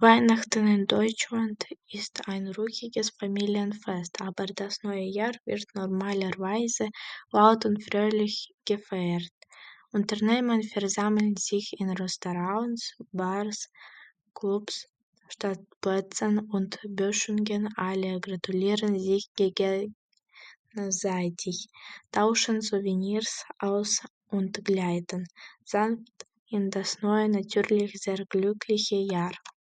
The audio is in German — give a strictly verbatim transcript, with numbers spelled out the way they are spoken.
Weihnachten in Deutschland ist ein ruhiges Familienfest, aber das neue Jahr wird normalerweise laut und fröhlich gefeiert. Unternehmen versammeln sich in Restaurants, Bars, Clubs, Stadtplätzen und Böschungen. Alle gratulieren sich gegenseitig, tauschen Souvenirs aus und gleiten sanft in das neue, natürlich sehr glückliche Jahr.